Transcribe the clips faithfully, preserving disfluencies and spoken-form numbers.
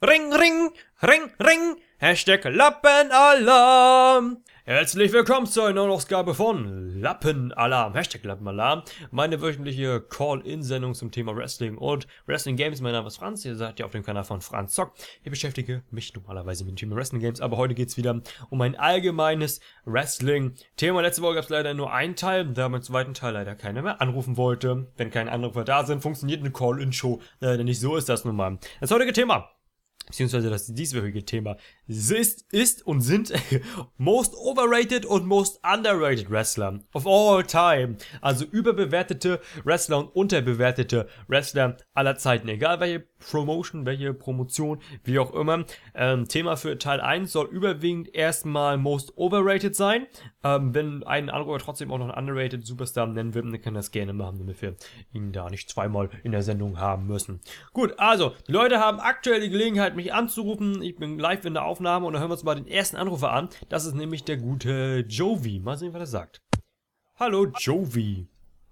Ring, ring, ring, ring, Hashtag Lappenalarm. Herzlich willkommen zu einer neuen Ausgabe von Lappenalarm, Hashtag Lappenalarm. Meine wöchentliche Call-In-Sendung zum Thema Wrestling und Wrestling Games. Mein Name ist Franz, ihr seid ja auf dem Kanal von Franz Zock. Ich beschäftige mich normalerweise mit dem Thema Wrestling Games, aber heute geht es wieder um ein allgemeines Wrestling-Thema. Letzte Woche gab es leider nur einen Teil, da mein zweiten Teil leider keiner mehr anrufen wollte. Wenn keine Anrufer da sind, funktioniert eine Call-In-Show leider nicht. So ist das nun mal. Das heutige Thema, beziehungsweise das dieswöchige Thema ist, ist und sind most overrated und most underrated Wrestler of all time. Also überbewertete Wrestler und unterbewertete Wrestler aller Zeiten. Egal welche Promotion, welche Promotion, wie auch immer. Ähm, Thema für Teil eins soll überwiegend erstmal most overrated sein. Ähm, wenn ein anderer trotzdem auch noch einen underrated Superstar nennen will, dann kann das gerne machen, damit wir ihn da nicht zweimal in der Sendung haben müssen. Gut, also, die Leute haben aktuell die Gelegenheit, mich anzurufen. Ich bin live in der Aufnahme und dann hören wir uns mal den ersten Anrufer an. Das ist nämlich der gute Jovi. Mal sehen, was er sagt. Hallo, Jovi.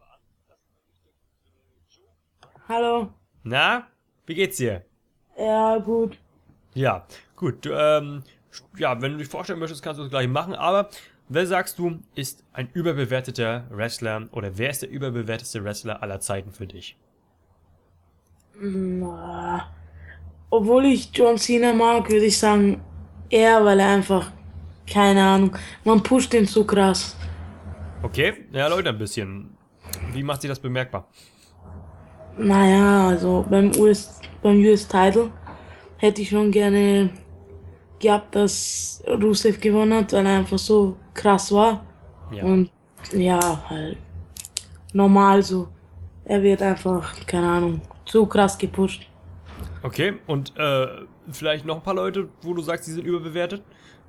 Hallo. Na, wie geht's dir? Ja, gut. Ja, gut. Du, ähm, ja, wenn du dich vorstellen möchtest, kannst du das gleich machen. Aber wer sagst du, ist ein überbewerteter Wrestler oder wer ist der überbewertetste Wrestler aller Zeiten für dich? Na, obwohl ich John Cena mag, würde ich sagen, er, weil er einfach, keine Ahnung, man pusht ihn zu krass. Okay, ja, Leute, ein bisschen. Wie macht sich das bemerkbar? Naja, also beim U S, beim U S-Title hätte ich schon gerne gehabt, dass Rusev gewonnen hat, weil er einfach so krass war. Ja. Und ja, halt normal so. Er wird einfach, keine Ahnung, zu krass gepusht. Okay, und äh, vielleicht noch ein paar Leute, wo du sagst, die sind überbewertet?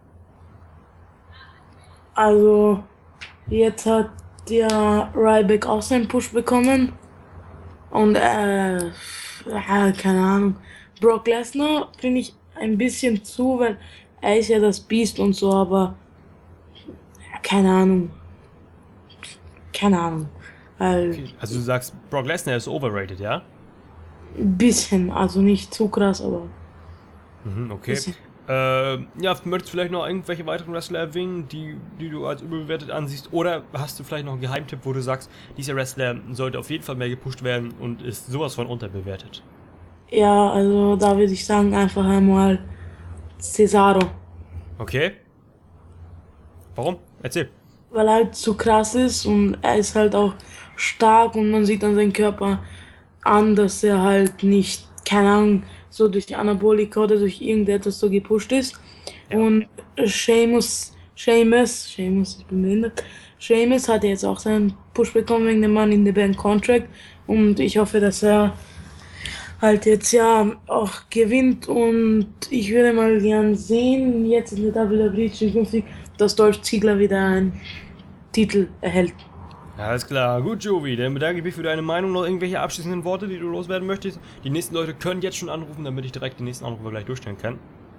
Also, jetzt hat der Ryback auch seinen Push bekommen. Und, äh, ja, keine Ahnung. Brock Lesnar finde ich ein bisschen zu, weil er ist ja das Biest und so, aber, ja, keine Ahnung. Keine Ahnung. Weil, Okay. Also du sagst, Brock Lesnar ist overrated, ja? ein bisschen, also nicht zu krass, aber Mhm, ein okay. bisschen. Äh, ja, möchtest du vielleicht noch irgendwelche weiteren Wrestler erwähnen, die, die du als überbewertet ansiehst? Oder hast du vielleicht noch einen Geheimtipp, wo du sagst, dieser Wrestler sollte auf jeden Fall mehr gepusht werden und ist sowas von unterbewertet? Ja, also da würde ich sagen, einfach einmal Cesaro. Okay. Warum? Erzähl. Weil er halt zu krass ist und er ist halt auch stark und man sieht an seinem Körper an, dass er halt nicht, keine Ahnung, so durch Anabolika oder durch irgendetwas so gepusht ist. Ja. Und Sheamus, Sheamus, Sheamus, ich bin behindert, Sheamus hat jetzt auch seinen Push bekommen wegen dem Mann in the Band Contract und ich hoffe, dass er halt jetzt ja auch gewinnt und ich würde mal gern sehen, jetzt in der W W E zukünftig, dass Dolph Ziggler wieder einen Titel erhält. Alles klar, gut, Jovi, dann bedanke ich mich für deine Meinung. Noch irgendwelche abschließenden Worte, die du loswerden möchtest? Die nächsten Leute können jetzt schon anrufen, damit ich direkt den nächsten Anrufer gleich durchstellen kann.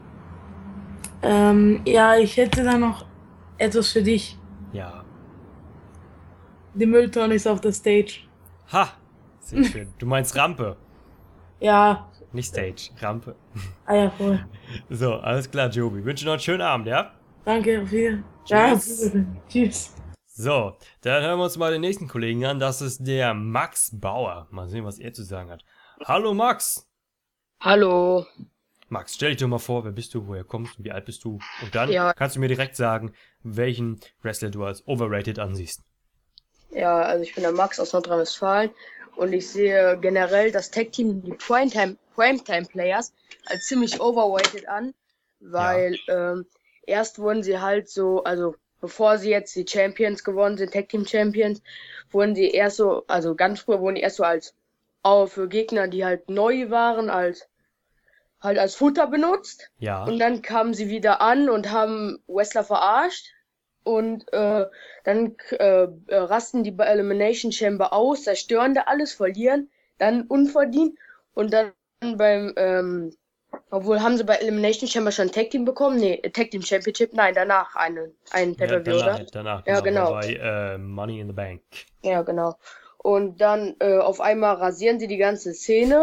Ähm, ja, ich hätte da noch etwas für dich. Ja. Die Mülltonne ist auf der Stage. Ha! Sehr schön. Du meinst Rampe, Ja, nicht Stage, Rampe. ah ja, voll. So, alles klar, Jovi. Wünsche noch einen schönen Abend, ja? Danke, viel. Tschüss. Ja, tschüss. So, dann hören wir uns mal den nächsten Kollegen an. Das ist der Max Bauer. Mal sehen, was er zu sagen hat. Hallo Max! Hallo. Max, stell dich doch mal vor, wer bist du, woher kommst du, wie alt bist du? Und dann Ja. kannst du mir direkt sagen, welchen Wrestler du als overrated ansiehst. Ja, also ich bin der Max aus Nordrhein-Westfalen und ich sehe generell das Tag-Team, die Primetime, Primetime-Players, als ziemlich overrated an, weil ähm, erst wurden sie halt so, also bevor sie jetzt die Champions gewonnen sind, Tag-Team-Champions, wurden sie erst so, also ganz früher wurden die erst so als, auch für Gegner, die halt neu waren, als halt als Futter benutzt. Ja. Und dann kamen sie wieder an und haben Wrestler verarscht. Und äh, dann äh, äh, rasten die bei Elimination Chamber aus, zerstören da alles, verlieren, dann unverdient. Und dann beim, ähm, obwohl haben sie bei Elimination Chamber schon Tag Team bekommen? Nee, Tag Team Championship, nein, danach einen, einen Ja, Pay-Per-View, danach, oder? danach, Ja, genau. Bei äh, Money in the Bank. Ja, genau. Und dann äh, auf einmal rasieren sie die ganze Szene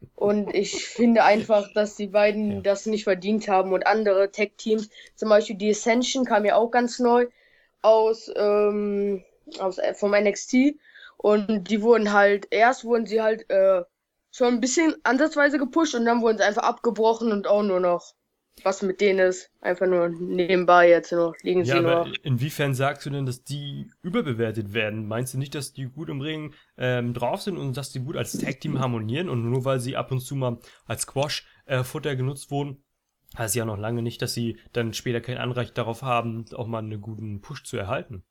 Und ich finde einfach, dass die beiden Ja. das nicht verdient haben. Und andere Tech-Teams, zum Beispiel die Ascension, kam ja auch ganz neu aus, ähm, aus äh, vom N X T. Und die wurden halt, erst wurden sie halt äh, schon ein bisschen ansatzweise gepusht und dann wurden sie einfach abgebrochen und auch nur noch, was mit denen ist, einfach nur nebenbei jetzt noch, liegen Ja, sie aber nur. inwiefern sagst du denn, dass die überbewertet werden? Meinst du nicht, dass die gut im Ring ähm, drauf sind und dass die gut als Tag-Team harmonieren und nur weil sie ab und zu mal als Squash-Futter genutzt wurden, heißt ja noch lange nicht, dass sie dann später kein Anrecht darauf haben, auch mal einen guten Push zu erhalten.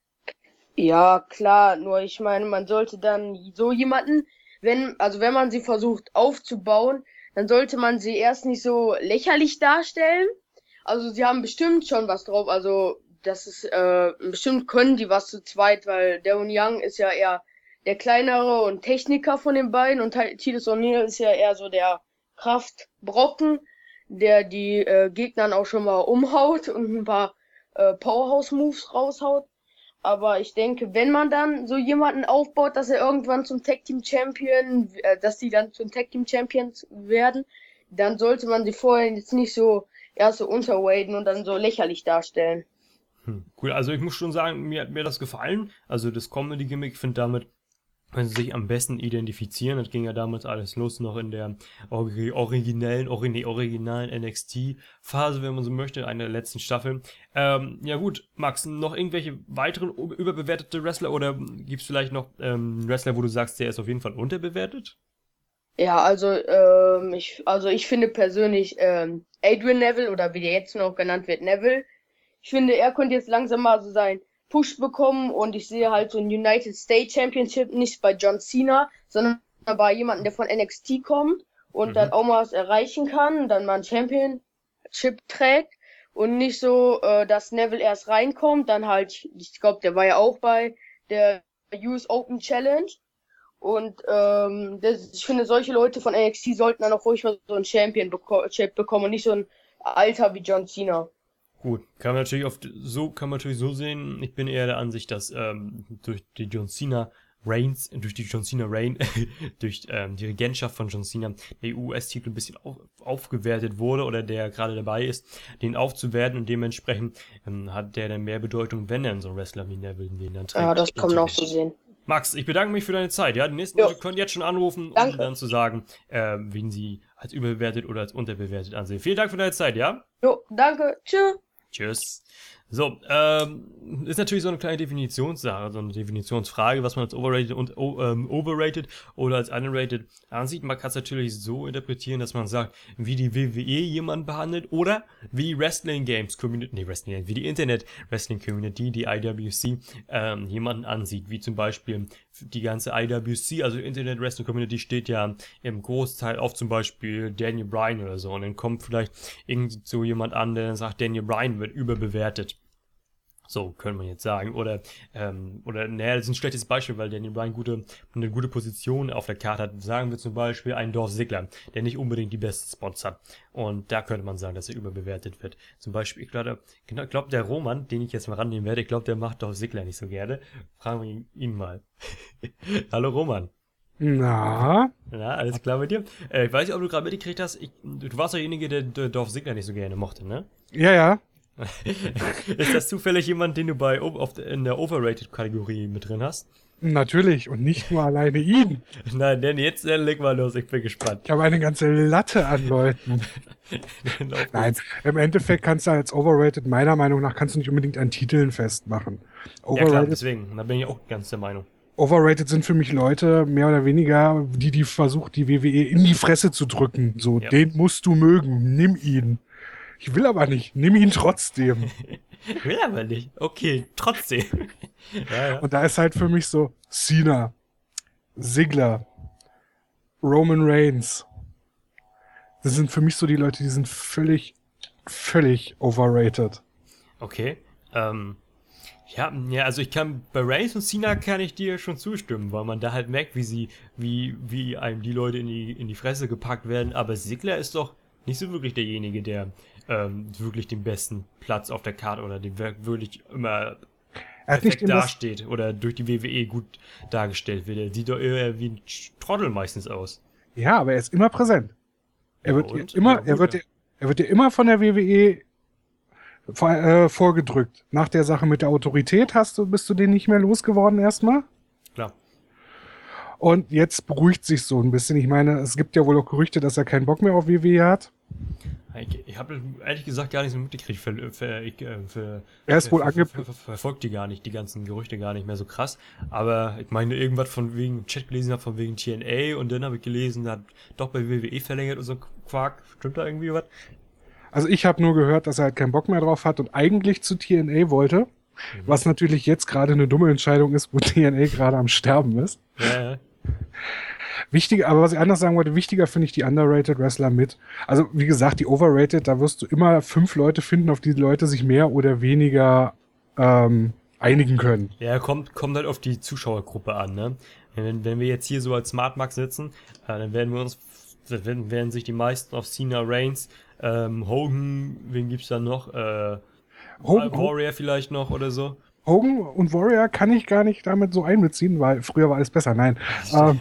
Ja, klar, nur ich meine, man sollte dann so jemanden, wenn, also wenn man sie versucht aufzubauen, dann sollte man sie erst nicht so lächerlich darstellen. Also sie haben bestimmt schon was drauf, also das ist, äh, bestimmt können die was zu zweit, weil Darren Young ist ja eher der kleinere und Techniker von den beiden und Titus O'Neil ist ja eher so der Kraftbrocken, der die äh, Gegnern auch schon mal umhaut und ein paar äh, Powerhouse-Moves raushaut. Aber ich denke, wenn man dann so jemanden aufbaut, dass er irgendwann zum Tag Team Champion, äh, dass die dann zum Tag Team Champions werden, dann sollte man sie vorher jetzt nicht so erst so unterwaden und dann so lächerlich darstellen. Hm, cool, also ich muss schon sagen, mir hat mir das gefallen. Also das Comedy-Gimmick, ich finde damit können sie sich am besten identifizieren. Das ging ja damals alles los, noch in der ori originellen, ori nee, originalen N X T-Phase, wenn man so möchte, einer der letzten Staffeln. Ähm, ja gut, Max, noch irgendwelche weiteren überbewertete Wrestler oder gibt's vielleicht noch ähm, einen Wrestler, wo du sagst, der ist auf jeden Fall unterbewertet? Ja, also ähm, ich, also ich finde persönlich ähm, Adrian Neville oder wie der jetzt noch genannt wird, Neville. Ich finde, er könnte jetzt langsam mal so sein Push bekommen und ich sehe halt so ein United States Championship nicht bei John Cena, sondern bei jemandem, der von N X T kommt und Mhm. dann auch mal was erreichen kann, dann mal ein Championship trägt und nicht so, äh, dass Neville erst reinkommt, dann halt, ich glaube, der war ja auch bei der U S Open Challenge und ähm, das, ich finde, solche Leute von N X T sollten dann auch ruhig mal so ein Champion beko bekommen und nicht so ein Alter wie John Cena. Gut, kann man natürlich oft so kann man natürlich so sehen. Ich bin eher der Ansicht, dass ähm, durch die John Cena Reigns, durch die John Cena Reign, durch ähm, die Regentschaft von John Cena, der U S-Titel ein bisschen auf, aufgewertet wurde oder der gerade dabei ist, den aufzuwerten und dementsprechend ähm, hat der dann mehr Bedeutung, wenn dann so ein Wrestler wie Neville den dann trägt. Ja, das kann man auch so sehen. Max, ich bedanke mich für deine Zeit. Ja, die nächsten Jo. Leute können jetzt schon anrufen, um Danke. dann zu sagen, äh, wen sie als überbewertet oder als unterbewertet ansehen. Vielen Dank für deine Zeit, ja? Jo, danke. Tschüss. Tschüss. So, ähm, ist natürlich so eine kleine Definitionssache, so eine Definitionsfrage, was man als overrated und o- ähm, overrated oder als underrated ansieht. Man kann es natürlich so interpretieren, dass man sagt, wie die W W E jemanden behandelt oder wie Wrestling Games Community, nee, Wrestling Games, wie die Internet Wrestling Community, die I W C, ähm, jemanden ansieht, wie zum Beispiel die ganze I W C, also Internet Wrestling Community steht ja im Großteil auf zum Beispiel Daniel Bryan oder so und dann kommt vielleicht irgend so jemand an, der sagt, Daniel Bryan wird überbewertet. So, können wir jetzt sagen. Oder, ähm, oder, naja, das ist ein schlechtes Beispiel, weil Daniel Bryan gute, eine gute Position auf der Karte hat. Sagen wir zum Beispiel einen Dolph Ziggler, der nicht unbedingt die besten Spots hat. Und da könnte man sagen, dass er überbewertet wird. Zum Beispiel, ich glaube, genau, glaub, der Roman, den ich jetzt mal rannehmen werde, ich glaube, der macht Dolph Ziggler nicht so gerne. Fragen wir ihn, ihn mal. Hallo Roman. Na, Na, alles klar mit dir? Äh, ich weiß nicht, ob du gerade mitgekriegt hast, ich, du warst derjenige, der, der Dolph Ziggler nicht so gerne mochte, ne? ja, ja. Ist das zufällig jemand, den du bei auf, in der Overrated-Kategorie mit drin hast? Natürlich. Und nicht nur alleine ihn. Nein, denn jetzt äh, leg mal los, ich bin gespannt. Ich habe eine ganze Latte an Leuten. Lauf Nein, los. im Endeffekt kannst du als Overrated, meiner Meinung nach, kannst du nicht unbedingt an Titeln festmachen. Ja klar, Overrated, deswegen, da bin ich auch ganz der Meinung. Overrated sind für mich Leute, mehr oder weniger, die, die versucht, die W W E in die Fresse zu drücken. So, Ja. den musst du mögen, nimm ihn. Ich will aber nicht, nimm ihn trotzdem. Will aber nicht. Okay, trotzdem. ja, ja. Und da ist halt für mich so Cena, Ziggler, Roman Reigns. Das sind für mich so die Leute, die sind völlig, völlig overrated. Okay. Ähm, ja, ja, also ich kann bei Reigns und Cena kann ich dir schon zustimmen, weil man da halt merkt, wie sie, wie, wie einem die Leute in die, in die Fresse gepackt werden. Aber Ziggler ist doch nicht so wirklich derjenige, der ähm, wirklich den besten Platz auf der Karte oder den wir- wirklich immer Er hat nicht perfekt den das, dasteht oder durch die W W E gut dargestellt wird. Er sieht doch eher wie ein Trottel meistens aus. Ja, aber er ist immer präsent. Er Ja, wird dir und? immer, Ja, er gut, wird ja. dir, er wird dir immer von der W W E vor, äh, vorgedrückt. Nach der Sache mit der Autorität hast du, bist du den nicht mehr losgeworden erstmal. Klar. Und jetzt beruhigt sich so ein bisschen. Ich meine, es gibt ja wohl auch Gerüchte, dass er keinen Bock mehr auf W W E hat. Ich, ich habe ehrlich gesagt gar nicht so mitgekriegt. Für, für, ich, äh, für, Er ist wohl ver, ange... ver, ver, verfolgt die gar nicht, die ganzen Gerüchte gar nicht mehr so krass. Aber ich meine, irgendwas von wegen im Chat gelesen habe, von wegen T N A und dann habe ich gelesen, er hat doch bei W W E verlängert und so Quark. Stimmt da irgendwie was? Also ich habe nur gehört, dass er halt keinen Bock mehr drauf hat und eigentlich zu T N A wollte. Mhm. Was natürlich jetzt gerade eine dumme Entscheidung ist, wo T N A gerade am Sterben ist. Ja, ja. Wichtiger, aber was ich anders sagen wollte, wichtiger finde ich die Underrated Wrestler mit. Also wie gesagt, die Overrated, da wirst du immer fünf Leute finden, auf die die Leute sich mehr oder weniger ähm, einigen können. Ja, kommt, kommt halt auf die Zuschauergruppe an, ne? Wenn, wenn wir jetzt hier so als Smart Mark sitzen, äh, dann werden wir uns, dann werden sich die meisten auf Cena, Reigns, ähm, Hogan, wen gibt's da noch? Äh, Hogan, Warrior vielleicht noch oder so. Hogan und Warrior kann ich gar nicht damit so einbeziehen, weil früher war alles besser. Nein. ähm,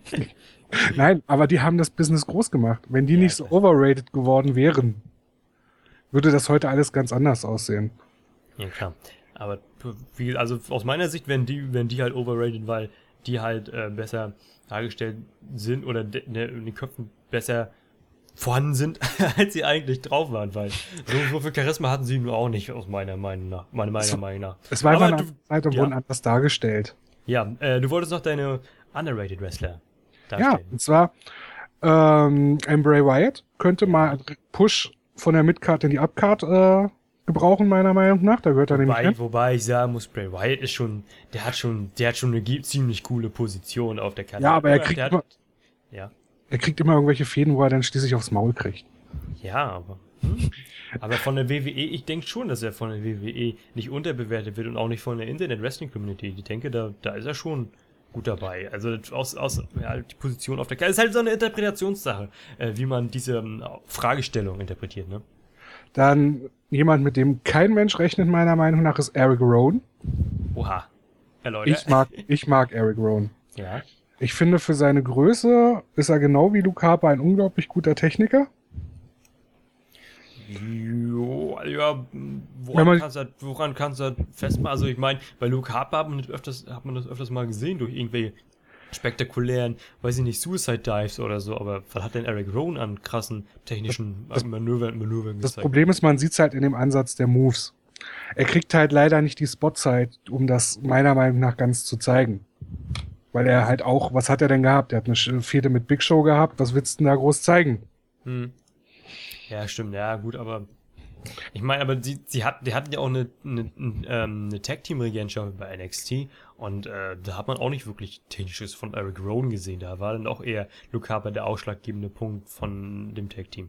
Nein, aber die haben das Business groß gemacht. Wenn die Ja, nicht so overrated geworden wären, würde das heute alles ganz anders aussehen. Ja, klar. Aber wie, also aus meiner Sicht werden die, werden die halt overrated, weil die halt äh, besser dargestellt sind oder de, de, in den Köpfen besser vorhanden sind, als sie eigentlich drauf waren, weil so, so viel Charisma hatten sie nur auch nicht, aus meiner Meinung nach. Meiner, meiner So, Meinung nach. Es war einfach Aber eine du- Zeit und ja. wurden anders dargestellt. Ja, äh, du wolltest noch deine underrated Wrestler Ja, darstellen. und zwar ähm, ein Bray Wyatt könnte mal einen Push von der Midcard in die Upcard äh, gebrauchen, meiner Meinung nach. Da gehört er nämlich Wobei, hin. wobei ich sagen muss, Bray Wyatt ist schon, der hat schon, der hat schon eine gi- ziemlich coole Position auf der Karte. Ja, aber er Oder? kriegt Der hat- immer- ja. Er kriegt immer irgendwelche Fäden, wo er dann schließlich aufs Maul kriegt. Ja, aber. Hm. Aber von der W W E, ich denke schon, dass er von der W W E nicht unterbewertet wird und auch nicht von der Internet Wrestling Community. Ich denke, da, da ist er schon gut dabei. Also aus, aus ja, die Position auf der Karte. Es ist halt so eine Interpretationssache, äh, wie man diese ähm, Fragestellung interpretiert, ne? Dann jemand, mit dem kein Mensch rechnet, meiner Meinung nach, ist Eric Rowan. Oha. Ja, Leute. Ich mag, ich mag Eric Rowan. Ja. Ich finde, für seine Größe ist er genau wie Luke Harper ein unglaublich guter Techniker. Jo, ja, Wenn woran man- kannst du das- woran kannst du das festmachen? Also ich meine, bei Luke Harper hat man, das öfters, hat man das öfters mal gesehen durch irgendwelche spektakulären, weiß ich nicht, Suicide Dives oder so, aber was hat denn Eric Rowan an krassen technischen Das- Manövern, Manövern Das gezeigt? Problem ist, man sieht es halt in dem Ansatz der Moves. Er kriegt halt leider nicht die Spotzeit, um das meiner Meinung nach ganz zu zeigen. Weil er halt auch, was hat er denn gehabt? Er hat eine Sch- Fehde mit Big Show gehabt, was willst du denn da groß zeigen? Hm. Ja, stimmt, ja, gut, aber ich meine, aber sie, sie hat, die hatten ja auch eine, eine, ähm, eine Tag-Team-Regentschaft bei N X T und äh, da hat man auch nicht wirklich Technisches von Eric Rowan gesehen. Da war dann auch eher Luke Harper der ausschlaggebende Punkt von dem Tag-Team.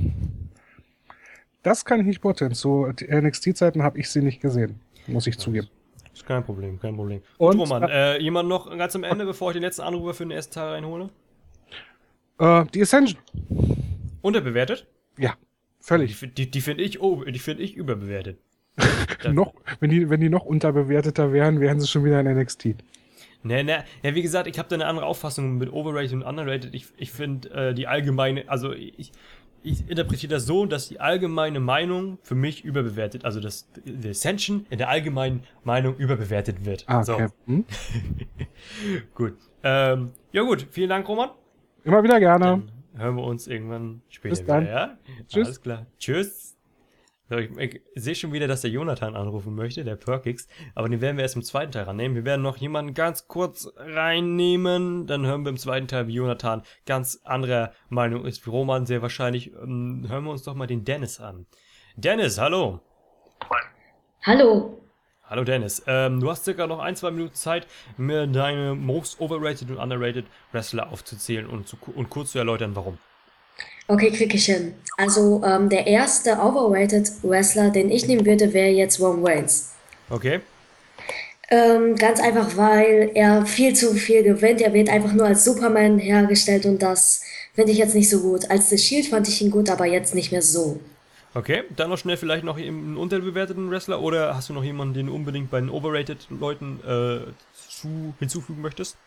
Das kann ich nicht beurteilen. Zu N X T-Zeiten habe ich sie nicht gesehen, muss ich zugeben. Ist kein Problem, kein Problem. Und- Und Roman, äh, jemand noch ganz am Ende, bevor ich den letzten Anrufer für den ersten Teil reinhole? Äh, die Ascension. Unterbewertet? Ja, Die, völlig. fi- die, die finde ich, oh, die finde ich überbewertet. Da- Noch, wenn die, wenn die noch unterbewerteter wären, wären sie schon wieder in N X T. Ne, ne, ja, wie gesagt, ich habe da eine andere Auffassung mit Overrated und Underrated. Ich, ich finde äh, die allgemeine, also ich, ich interpretiere das so, dass die allgemeine Meinung für mich überbewertet, also dass die Ascension in der allgemeinen Meinung überbewertet wird. Ah, So, okay. Hm? gut. Ähm, ja gut, vielen Dank, Roman. Immer wieder gerne. Dann hören wir uns irgendwann später Bis dann. wieder, ja? Tschüss. Alles klar. Tschüss. So, ich, ich sehe schon wieder, dass der Jonathan anrufen möchte, der Perkix. Aber den werden wir erst im zweiten Teil rannehmen. Wir werden noch jemanden ganz kurz reinnehmen. Dann hören wir im zweiten Teil, wie Jonathan ganz anderer Meinung ist wie Roman, sehr wahrscheinlich. Ähm, hören wir uns doch mal den Dennis an. Dennis, hallo. Hallo. Hallo Dennis. Ähm, du hast circa noch ein, zwei Minuten Zeit, mir deine most overrated und underrated Wrestler aufzuzählen und, zu, und kurz zu erläutern, warum. Okay, krieg ich hin. Also, ähm, der erste overrated Wrestler, den ich nehmen würde, wäre jetzt Roman Reigns. Okay? Ähm, ganz einfach, weil er viel zu viel gewinnt. Er wird einfach nur als Superman hergestellt und das finde ich jetzt nicht so gut. Als The Shield fand ich ihn gut, aber jetzt nicht mehr so. Okay, dann noch schnell vielleicht noch einen unterbewerteten Wrestler oder hast du noch jemanden, den du unbedingt bei den overrated Leuten äh, zu, hinzufügen möchtest?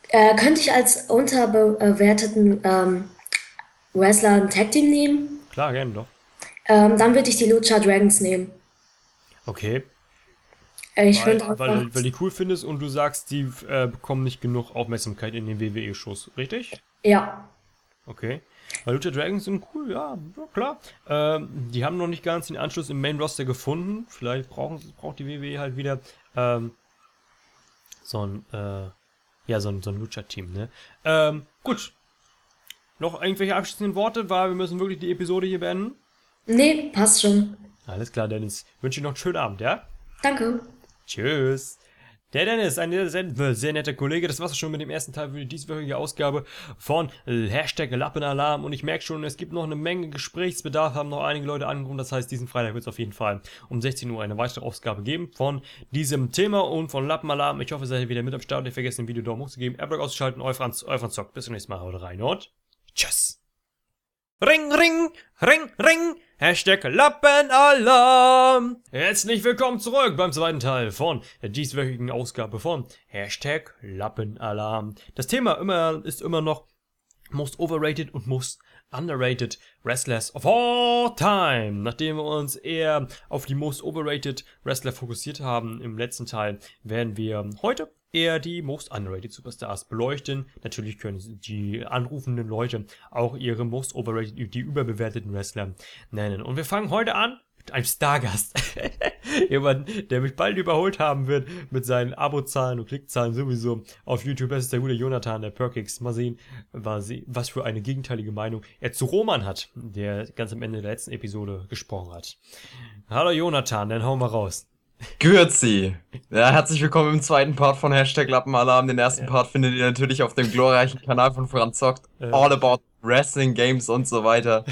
Äh, könnte ich als unterbewerteten ähm, Wrestler ein Tag Team nehmen? Klar, gerne doch. Ähm, dann würde ich die Lucha Dragons nehmen. Okay. Äh, ich Weil, finde einfach, weil, weil die cool findest und du sagst, die äh, bekommen nicht genug Aufmerksamkeit in den W W E-Shows, richtig? ja, Okay. Weil Lucha Dragons sind cool, ja, ja klar. Ähm, die haben noch nicht ganz den Anschluss im Main Roster gefunden. Vielleicht brauchen, braucht die W W E halt wieder ähm, so ein, äh, ja, so ein, so ein Lucha-Team, ne? Ähm, gut. Noch irgendwelche abschließenden Worte, weil wir müssen wirklich die Episode hier beenden. nee, passt schon. Alles klar, Dennis. Wünsche dir noch einen schönen Abend, ja? Danke. Tschüss. Der Dennis, ein sehr, sehr, sehr netter Kollege. Das war's schon mit dem ersten Teil für die dieswöchige Ausgabe von Hashtag Lappenalarm. Und ich merke schon, es gibt noch eine Menge Gesprächsbedarf, haben noch einige Leute angerufen. Das heißt, diesen Freitag wird es auf jeden Fall um sechzehn Uhr eine weitere Ausgabe geben von diesem Thema und von Lappenalarm. Ich hoffe, ihr seid wieder mit am Start. Nicht vergessen, dem Video Daumen hoch zu geben, Airblock auszuschalten. Euer Franz, euer Franz Zock. Bis zum nächsten Mal. Haut rein und tschüss. Ring, ring, ring, ring. Hashtag Lappenalarm. Herzlich willkommen zurück beim zweiten Teil von der dieswöchigen Ausgabe von Hashtag Lappenalarm. Das Thema immer, ist immer noch Most Overrated und Most Underrated Wrestlers of all time. Nachdem wir uns eher auf die Most Overrated Wrestler fokussiert haben im letzten Teil, werden wir heute eher die Most Underrated Superstars beleuchten. Natürlich können die anrufenden Leute auch ihre Most Overrated, die überbewerteten Wrestler nennen. Und wir fangen heute an mit einem Stargast. Jemand, der mich bald überholt haben wird mit seinen Abozahlen und Klickzahlen sowieso auf YouTube. Das ist der gute Jonathan, der Perkix. Mal sehen, was für eine gegenteilige Meinung er zu Roman hat, der ganz am Ende der letzten Episode gesprochen hat. Hallo Jonathan, dann hauen wir raus. Grüezi. Ja, herzlich willkommen im zweiten Part von Hashtag Lappenalarm. Den ersten Ja. Part findet ihr natürlich auf dem glorreichen Kanal von Franz Zockt. Ja. All about Wrestling, Games und so weiter.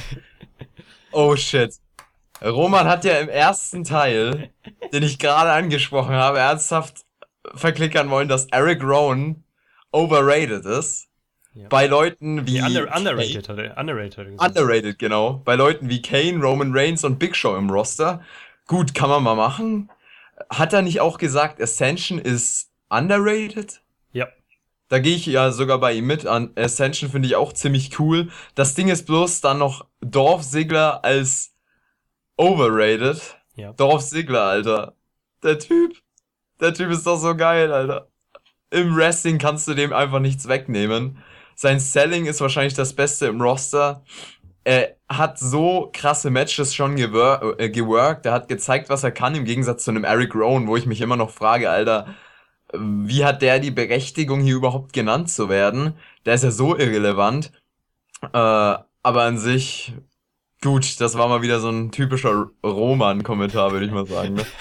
Oh shit. Roman hat ja im ersten Teil, den ich gerade angesprochen habe, ernsthaft verklickern wollen, dass Eric Rowan overrated ist. Ja. Bei Leuten wie... Nee, under, underrated hat er, underrated hat er gesagt. Underrated, genau. Bei Leuten wie Kane, Roman Reigns und Big Show im Roster. Gut, kann man mal machen. Hat er nicht auch gesagt, Ascension ist underrated? Ja. Da gehe ich ja sogar bei ihm mit an. Ascension finde ich auch ziemlich cool. Das Ding ist bloß dann noch Dolph Ziggler als overrated. Ja. Dolph Ziggler, Alter. Der Typ. Der Typ ist doch so geil, Alter. Im Wrestling kannst du dem einfach nichts wegnehmen. Sein Selling ist wahrscheinlich das Beste im Roster. Er hat so krasse Matches schon gewor- äh, geworkt. Er hat gezeigt, was er kann, im Gegensatz zu einem Eric Rowan, wo ich mich immer noch frage, Alter, wie hat der die Berechtigung, hier überhaupt genannt zu werden? Der ist ja so irrelevant. Äh, aber an sich, gut, das war mal wieder so ein typischer Roman-Kommentar, würde ich mal sagen. Ne?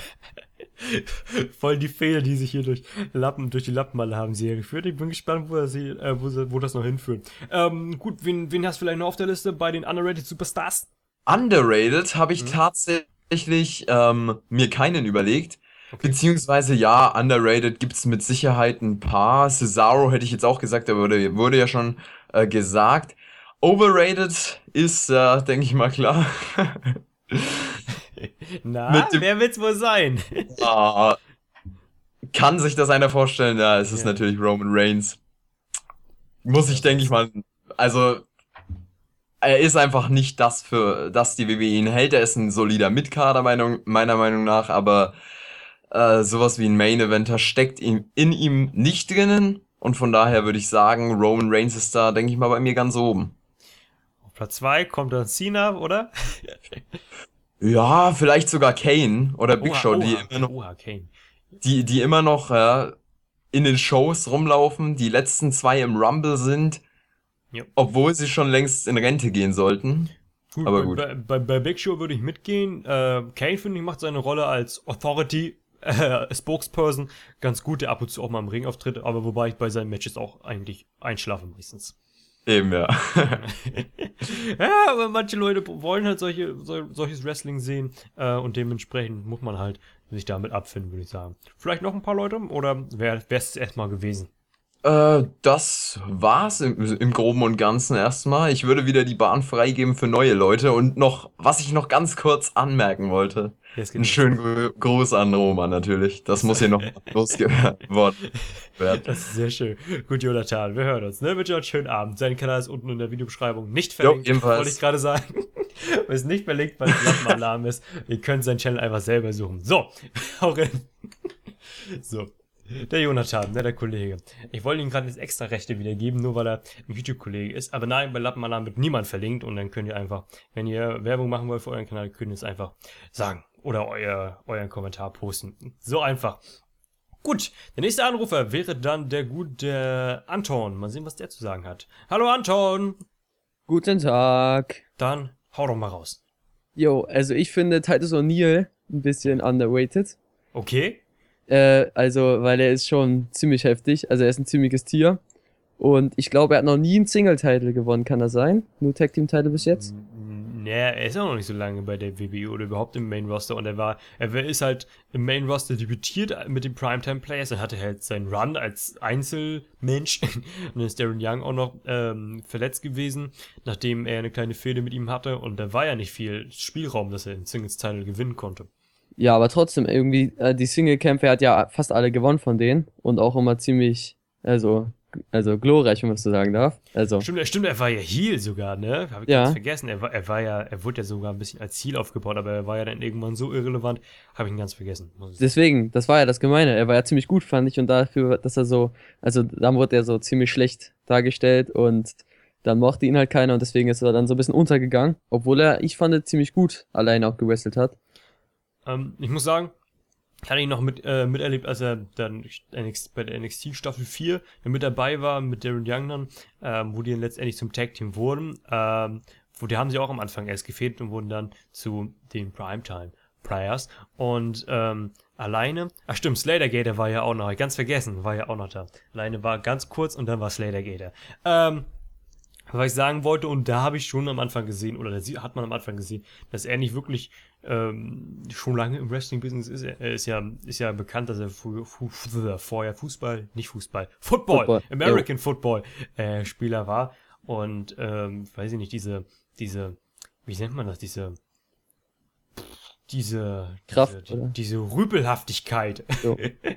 Voll die Fehler, die sich hier durch Lappen, durch die Lappenalarm-Serie geführt. Ich bin gespannt, wo, er sie, äh, wo, sie, wo das noch hinführt. Ähm, gut, wen, wen hast du vielleicht noch auf der Liste bei den Underrated Superstars? Underrated habe ich Mhm. tatsächlich ähm, mir keinen überlegt. Okay. Beziehungsweise ja, underrated gibt's mit Sicherheit ein paar. Cesaro hätte ich jetzt auch gesagt, der wurde, wurde ja schon äh, gesagt. Overrated ist, äh, denke ich mal, klar. Na, Mit dem- wer wird's wohl sein? Ah, kann sich das einer vorstellen? Ja, es ist Ja. natürlich Roman Reigns. Muss ich, denke ich mal, also er ist einfach nicht das, für das die W W E ihn hält. Er ist ein solider Mitkader, Meinung, meiner Meinung nach, aber äh, sowas wie ein Main-Eventer steckt ihm, in ihm nicht drinnen. Und von daher würde ich sagen, Roman Reigns ist da, denke ich mal, bei mir ganz oben. Auf Platz zwei kommt dann Cena, oder? Ja, vielleicht sogar Kane oder Big Show, die oha, immer noch, oha, Kane. die, die immer noch ja, in den Shows rumlaufen, die letzten zwei im Rumble sind, Ja. obwohl sie schon längst in Rente gehen sollten. Gut, Aber bei, gut. Bei, bei, bei Big Show würde ich mitgehen. Äh, Kane, finde ich, macht seine Rolle als Authority äh, Spokesperson ganz gut, der ab und zu auch mal im Ring auftritt, aber wobei ich bei seinen Matches auch eigentlich einschlafe meistens. Eben, ja. Ja, aber manche Leute wollen halt solche, sol, solches Wrestling sehen äh, und dementsprechend muss man halt sich damit abfinden, würde ich sagen. Vielleicht noch ein paar Leute oder wäre es erstmal gewesen? Äh, das war's im, im Groben und Ganzen erstmal. Ich würde wieder die Bahn freigeben für neue Leute und noch, was ich noch ganz kurz anmerken wollte. Jetzt Einen geht's los. schönen Gru- Gruß an Roman natürlich. Das muss hier noch losgeworden werden. Das ist sehr schön. Gut, Jonathan, wir hören uns. Ne? Wünsche euch einen schönen Abend. Sein Kanal ist unten in der Videobeschreibung nicht Jo, verlinkt, ebenfalls. wollte ich gerade sagen. Ist nicht verlinkt, weil es Lappenalarm ist. Ihr könnt seinen Channel einfach selber suchen. So, hau rein. So. Der Jonathan, ne, der Kollege. Ich wollte ihm gerade jetzt extra Rechte wiedergeben, nur weil er ein YouTube-Kollege ist. Aber nein, bei Lappenalarm wird niemand verlinkt und dann könnt ihr einfach, wenn ihr Werbung machen wollt für euren Kanal, könnt ihr es einfach sagen. Oder euer, euren Kommentar posten. So einfach. Gut, der nächste Anrufer wäre dann der gute Anton. Mal sehen, was der zu sagen hat. Hallo Anton! Guten Tag. Dann hau doch mal raus. Jo, also ich finde Titus O'Neil ein bisschen underrated. Okay? Äh, also, weil er ist schon ziemlich heftig. Also er ist ein ziemliches Tier. Und ich glaube, er hat noch nie einen Single-Title gewonnen, kann das sein? Nur Tag-Team-Title bis jetzt? Naja, er ist auch noch nicht so lange bei der W W E oder überhaupt im Main-Roster und er war, er ist halt im Main-Roster debütiert mit den Primetime-Players, dann hatte er halt seinen Run als Einzelmensch und dann ist Darren Young auch noch ähm, verletzt gewesen, nachdem er eine kleine Fehde mit ihm hatte und da war ja nicht viel Spielraum, dass er den Singles-Title gewinnen konnte. Ja, aber trotzdem, irgendwie, äh, die Single-Kämpfe, er hat ja fast alle gewonnen von denen und auch immer ziemlich, also, also glorreich, wenn man das so sagen darf. Also, Stimmt, stimmt, er war ja Heel sogar, ne? Hab ich Ja. ganz vergessen. Er war, er war ja, er wurde ja sogar ein bisschen als Heel aufgebaut, aber er war ja dann irgendwann so irrelevant, habe ich ihn ganz vergessen. Muss ich sagen. deswegen, das war ja das Gemeine. Er war ja ziemlich gut, fand ich, und dafür, dass er so, also dann wurde er so ziemlich schlecht dargestellt und dann mochte ihn halt keiner und deswegen ist er dann so ein bisschen untergegangen, obwohl er, ich fand, ziemlich gut alleine auch gewrestelt hat. Ähm, ich muss sagen, hatte ich noch mit, äh, miterlebt, als er dann N X T, bei der N X T Staffel vier mit dabei war, mit Darren Young dann, ähm, wo die dann letztendlich zum Tag-Team wurden. Ähm, wo die haben sich auch am Anfang erst gefehlt und wurden dann zu den Primetime Players. Und ähm, alleine, ach stimmt, Slater Gator war ja auch noch, ganz vergessen, war ja auch noch da. Alleine war ganz kurz und dann war Slater Gator. Ähm, was ich sagen wollte, und da habe ich schon am Anfang gesehen, oder da hat man am Anfang gesehen, dass er nicht wirklich ähm, schon lange im Wrestling-Business ist. Er ist ja, ist ja bekannt, dass er fu fu vorher Fußball, nicht Fußball, Football, Football, American Football äh, Spieler war. Und, ähm, weiß ich nicht, diese, diese, wie nennt man das, diese, diese, Kraft, diese, oder? diese Rüpelhaftigkeit. Jo.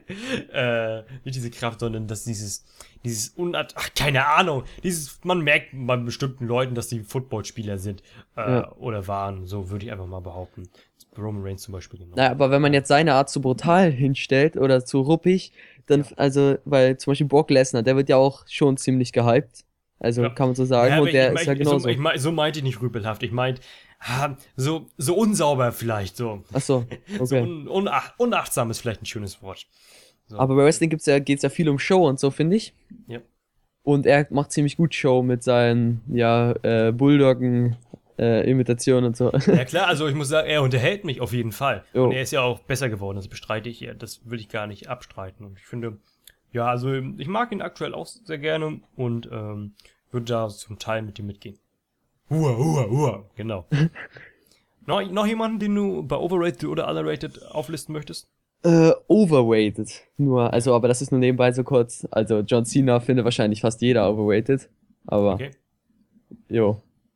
äh, nicht diese Kraft, sondern dass dieses, dieses Unart, ach, keine Ahnung, dieses, man merkt bei bestimmten Leuten, dass die Footballspieler sind, äh, Ja. oder waren, so würde ich einfach mal behaupten. Roman Reigns zum Beispiel genau. Naja, aber wenn man jetzt seine Art zu brutal hinstellt oder zu ruppig, dann, also, weil zum Beispiel Brock Lesnar, der wird ja auch schon ziemlich gehypt. Also Ja. kann man so sagen, Ja, aber und ich- der ich mein, ist ja ich- genauso. So, ich mein, so meinte ich nicht rüpelhaft, ich meinte, ah, so, so unsauber vielleicht, so. Ach so, So okay. un, unach, unachtsam ist vielleicht ein schönes Wort. So. Aber bei Wrestling gibt's ja, geht's ja viel um Show und so, finde ich. Ja. Und er macht ziemlich gut Show mit seinen, ja, äh, Bulldoggen, äh, Imitationen und so. Ja klar, also ich muss sagen, er unterhält mich auf jeden Fall. Jo. Und er ist ja auch besser geworden, das bestreite ich ja. Das will ich gar nicht abstreiten. Und ich finde, ja, also ich mag ihn aktuell auch sehr gerne und ähm, würde da zum Teil mit ihm mitgehen. Hua, hua, hua, genau. noch, noch jemanden, den du bei Overrated oder Underrated auflisten möchtest? Äh, overrated. Nur, also, aber das ist nur nebenbei so kurz. Also, John Cena findet wahrscheinlich fast jeder overrated. Aber, Okay. jo.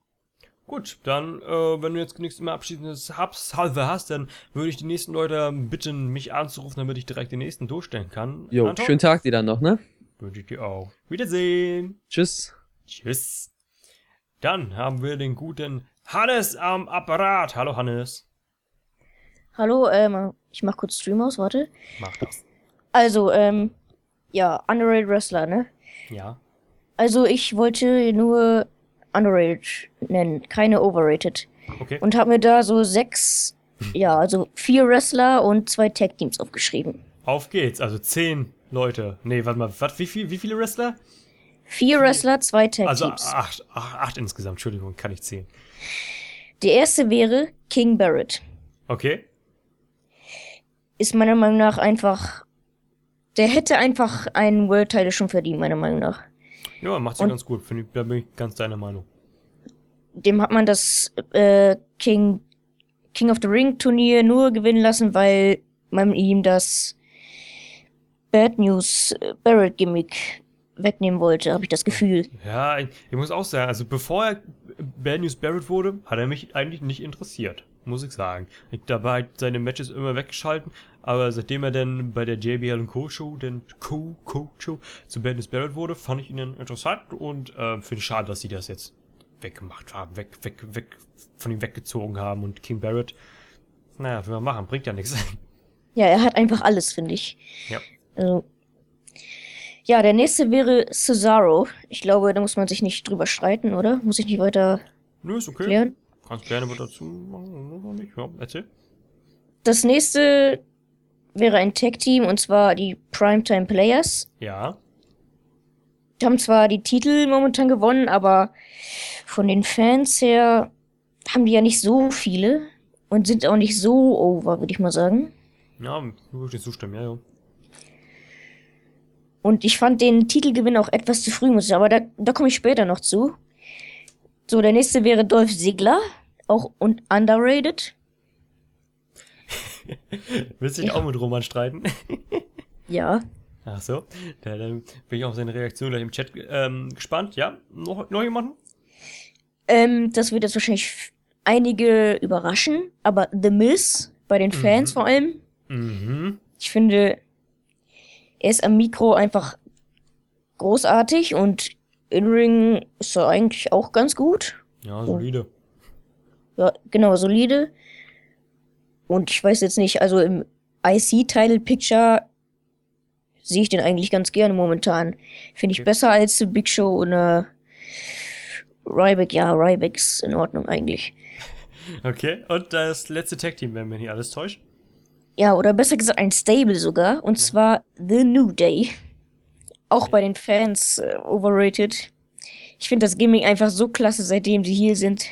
Gut, dann, äh, wenn du jetzt nichts mehr Abschließendes hast, halber hast, dann würde ich die nächsten Leute bitten, mich anzurufen, damit ich direkt den nächsten durchstellen kann. Jo, Anton? schönen Tag dir dann noch, ne? Wünsche ich dir auch. Wiedersehen. Tschüss. Tschüss. Dann haben wir den guten Hannes am Apparat. Hallo Hannes. Hallo, ähm, ich mach kurz Stream aus, warte. Mach das. Also, ähm, ja, underrated Wrestler, ne? Ja. Also, ich wollte nur underrated nennen, keine overrated. Okay. Und hab mir da so sechs, ja, also vier Wrestler und zwei Tag-Teams aufgeschrieben. Auf geht's. Also zehn Leute. Nee, warte mal. Was, wie, viel, wie viele Wrestler? Vier Wrestler, zwei Also Tag-Teams. acht, acht, acht insgesamt. Entschuldigung, kann ich zählen. Der erste wäre King Barrett. Okay. Ist meiner Meinung nach einfach, der hätte einfach einen World Title schon verdient, meiner Meinung nach. Ja, macht sie Und- ganz gut. Finde ich, da bin ich ganz deiner Meinung. Dem hat man das äh, King, King of the Ring Turnier nur gewinnen lassen, weil man ihm das Bad News äh, Barrett Gimmick wegnehmen wollte, habe ich das Gefühl. Ja, ich, ich muss auch sagen, also bevor er Bad News Barrett wurde, hat er mich eigentlich nicht interessiert, muss ich sagen. Ich dabei halt seine Matches immer weggeschalten, aber seitdem er dann bei der J B L und Co. Show, den Co. Co. Show zu Bad News Barrett wurde, fand ich ihn dann interessant und äh, finde ich schade, dass sie das jetzt weggemacht haben, weg, weg, weg, von ihm weggezogen haben und King Barrett, naja, will man machen, bringt ja nichts. Ja, er hat einfach alles, finde ich. Ja. Also, ja, der nächste wäre Cesaro. Ich glaube, da muss man sich nicht drüber streiten, oder? Muss ich nicht weiter Nö, ist okay. klären? Kannst gerne was dazu machen, oder nicht? Ja, erzähl. Das nächste wäre ein Tag-Team, und zwar die Primetime Players. Ja. Die haben zwar die Titel momentan gewonnen, aber von den Fans her haben die ja nicht so viele und sind auch nicht so over, würde ich mal sagen. Ja, würde ich zustimmen, ja, ja. Und ich fand den Titelgewinn auch etwas zu früh, muss ich sagen, aber da, da komme ich später noch zu. So, der nächste wäre Dolph Ziggler, auch und underrated. Willst du dich Ja. auch mit Roman streiten? Ja. Ach so, da, dann bin ich auf seine Reaktion gleich im Chat ähm, gespannt. Ja, noch, noch jemanden? Ähm, das wird jetzt wahrscheinlich f- einige überraschen, aber The Miz, bei den Fans Mhm. vor allem, Mhm. ich finde, er ist am Mikro einfach großartig und in-Ring ist er eigentlich auch ganz gut. Ja, solide. Ja, genau, solide. Und ich weiß jetzt nicht, also im I C-Title-Picture sehe ich den eigentlich ganz gerne momentan. Finde ich Okay. besser als The Big Show und äh, Ryback. Ja, Ryback ist in Ordnung eigentlich. Okay, und das letzte Tag-Team, wenn mich nicht alles täuscht. Ja, oder besser gesagt ein Stable sogar. Und zwar The New Day. Auch bei den Fans äh, overrated. Ich finde das Gimmick einfach so klasse, seitdem sie hier sind.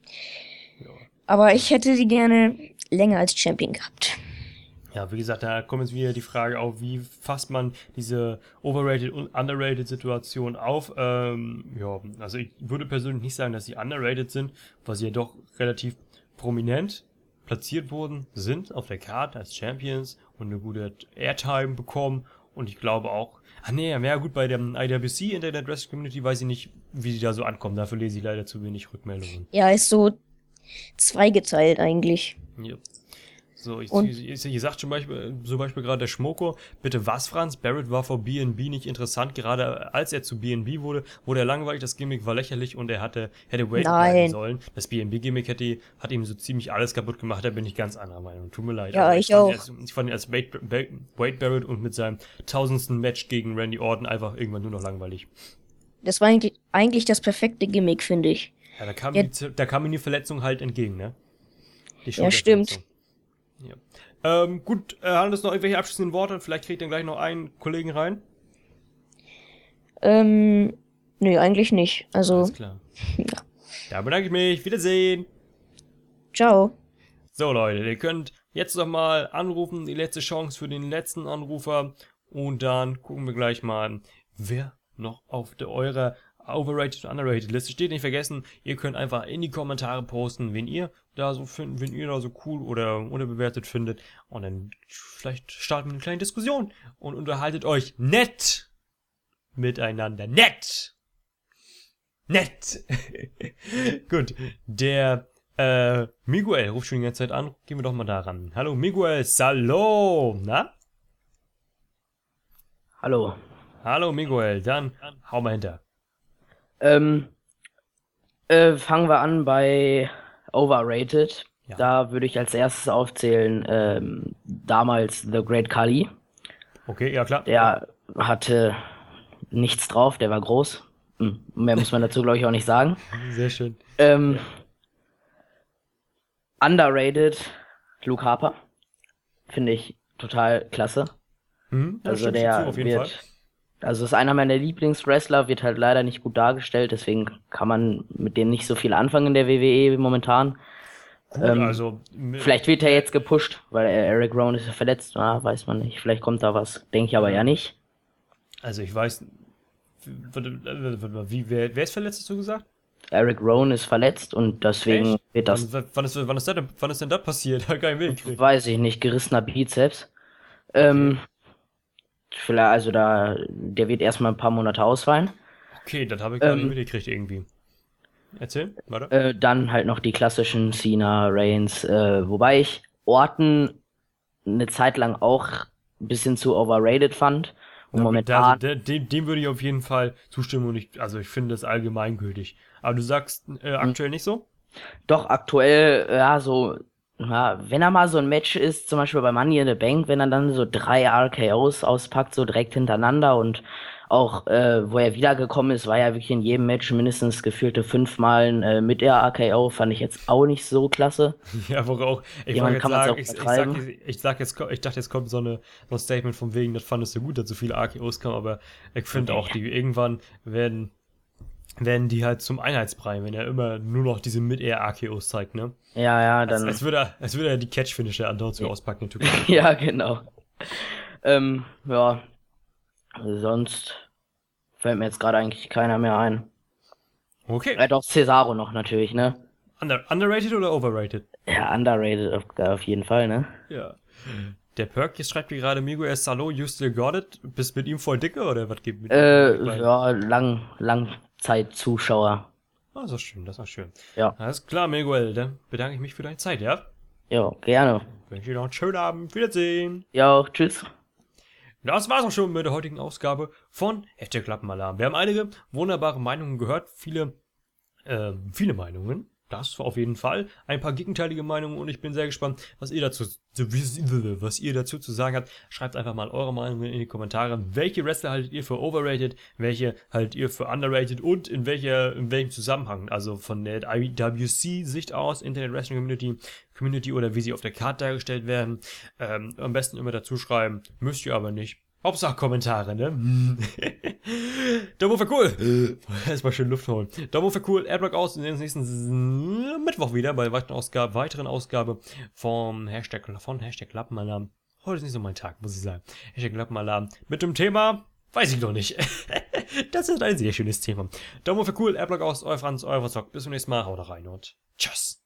Aber ich hätte sie gerne länger als Champion gehabt. Ja, wie gesagt, da kommt jetzt wieder die Frage auf, wie fasst man diese overrated und underrated Situation auf. Ähm, ja, also ich würde persönlich nicht sagen, dass sie underrated sind, weil sie ja doch relativ prominent platziert worden sind auf der Karte als Champions und eine gute Airtime bekommen. Und ich glaube auch, ah nee, ja gut, bei der I W C Internet Wrestling Community weiß ich nicht, wie die da so ankommen. Dafür lese ich leider zu wenig Rückmeldungen. Ja, ist so zweigeteilt eigentlich. Ja. So, ich, Und- ich, ich, ich sagt zum Beispiel, zum Beispiel gerade der Schmoko, bitte was, Franz? Barrett war vor B N B nicht interessant, gerade als er zu B N B wurde, wurde er langweilig, das Gimmick war lächerlich und er hatte, hätte Wade Nein. bleiben sollen. Das B N B-Gimmick hätte, hat ihm so ziemlich alles kaputt gemacht, da bin ich ganz anderer Meinung. Tut mir leid. Ja, aber ich fand auch. ihn Als, ich fand ihn als Wade, Wade Wade Barrett und mit seinem tausendsten Match gegen Randy Orton einfach irgendwann nur noch langweilig. Das war eigentlich, eigentlich das perfekte Gimmick, finde ich. Ja, da kam, Ja. Die, da kam ihm die Verletzung halt entgegen, ne? Die Ja, stimmt. Schulterverletzung. Ja. Ähm, gut, äh, haben das noch irgendwelche abschließenden Worte? Vielleicht kriegt dann gleich noch einen Kollegen rein. Ähm, nö, eigentlich nicht. Also, Alles klar. Da bedanke ich mich. Wiedersehen. ciao. So, Leute, ihr könnt jetzt noch mal anrufen. Die letzte Chance für den letzten Anrufer. Und dann gucken wir gleich mal, wer noch auf der eurer Overrated und Underrated Liste steht. Nicht vergessen, ihr könnt einfach in die Kommentare posten, wen ihr da so findet, wen ihr da so cool oder unterbewertet findet. Und dann vielleicht starten wir eine kleine Diskussion und unterhaltet euch nett miteinander. Nett! Nett! Gut, der äh, Miguel ruft schon die ganze Zeit an. Gehen wir doch mal da ran. Hallo Miguel, Salo! Na? Hallo. Hallo Miguel, dann hau mal hinter. Ähm, äh, fangen wir an bei Overrated. Ja. Da würde ich als erstes aufzählen, ähm, damals The Great Khali. Okay, ja klar. Der hatte nichts drauf, der war groß. Hm, mehr muss man dazu, glaube ich, auch nicht sagen. Sehr schön. Ähm, Underrated, Luke Harper. Finde ich total klasse. Hm? Ja, Also stimmt, der stimmt zu, auf jeden wird, Fall. also ist einer meiner Lieblingswrestler, wird halt leider nicht gut dargestellt, deswegen kann man mit dem nicht so viel anfangen in der W W E momentan. Gut, ähm, also mit- Vielleicht wird er jetzt gepusht, weil er- Eric Rowan ist ja verletzt, ah, weiß man nicht. Vielleicht kommt da was, denke ich aber ja nicht. Also ich weiß. Warte, warte, warte, Wie, wer, wer ist verletzt, hast du gesagt? Eric Rowan ist verletzt und deswegen Echt? wird das, Wann, wann, ist, wann, ist das denn, wann ist denn das passiert? Hab keinen Willen gekriegt. weiß ich nicht, gerissener Bizeps. Ähm, vielleicht, also da, der wird erstmal ein paar Monate ausfallen. Okay, das habe ich gar nicht Ähm, mitgekriegt irgendwie. Erzähl, warte. Äh, dann halt noch die klassischen Cena, Reigns, äh, wobei ich Orton eine Zeit lang auch ein bisschen zu overrated fand. Und Na, momentan, da, da, dem, dem würde ich auf jeden Fall zustimmen und ich, also ich finde das allgemeingültig. Aber du sagst äh, aktuell nicht so? doch aktuell, ja, so, ja, wenn er mal so ein Match ist, zum Beispiel bei Money in the Bank, wenn er dann so drei R K Os auspackt, so direkt hintereinander und auch, äh, wo er wiedergekommen ist, war ja wirklich in jedem Match mindestens gefühlte fünfmal ein äh, Mid-Air R K O, fand ich jetzt auch nicht so klasse. Ja, wo auch, ich Jemand wollte jetzt kann man's sagen, auch ich, ich, sag, übertreiben. ich, ich sag jetzt, ko- ich dachte, jetzt kommt so, eine, so ein Statement von wegen, das fandest du gut, dass so viele A K Os kamen, aber ich finde auch, die irgendwann werden, werden die halt zum Einheitsbrei, wenn er immer nur noch diese Mid-Air A K Os zeigt, ne? Ja, ja, Als, dann, als würde er, als würde er die Catch-Finisher andauernd so auspacken, der Typ. ja, genau. Ähm, ja, sonst fällt mir jetzt gerade eigentlich keiner mehr ein. Okay. Ja, doch, Cesaro noch natürlich, ne? Under, underrated oder overrated? Ja, underrated auf, auf jeden Fall, ne? Ja. Der Perk hier schreibt hier gerade, Miguel Salo, you still got it? Bist mit ihm voll dicke oder was geht mit Äh, ihm? ja, lang, Langzeit-Zuschauer. Ah, das ist schön, das ist schön. Ja. Alles klar, Miguel, dann bedanke ich mich für deine Zeit, ja? Ja, gerne. Wünsche dir noch einen schönen Abend. Wiedersehen. Ja, tschüss. Das war's auch schon mit der heutigen Ausgabe von Hashtag Klappenalarm. Wir haben einige wunderbare Meinungen gehört, viele, ähm, viele Meinungen. Das auf jeden Fall. Ein paar gegenteilige Meinungen und ich bin sehr gespannt, was ihr dazu, was ihr dazu zu sagen habt. Schreibt einfach mal eure Meinungen in die Kommentare. Welche Wrestler haltet ihr für overrated? Welche haltet ihr für underrated? Und in welcher, in welchem Zusammenhang? Also von der I W C-Sicht aus, Internet Wrestling Community, Community oder wie sie auf der Karte dargestellt werden. Ähm, am besten immer dazu schreiben. Müsst ihr aber nicht. Hauptsache Kommentare, ne? Daumen für cool. Erstmal schön Luft holen. Daumen für cool. Adblock aus. Wir sehen uns nächsten Mittwoch wieder bei weiteren Ausgabe, weiteren Ausgabe vom Hashtag, von Hashtag Klappenalarm. Heute ist nicht so mein Tag, muss ich sagen. Hashtag Klappenalarm. Mit dem Thema, weiß ich noch nicht. Das ist ein sehr schönes Thema. Daumen für cool. Adblock aus. Euer Franz, euer Zock. Bis zum nächsten Mal. Haut rein und tschüss.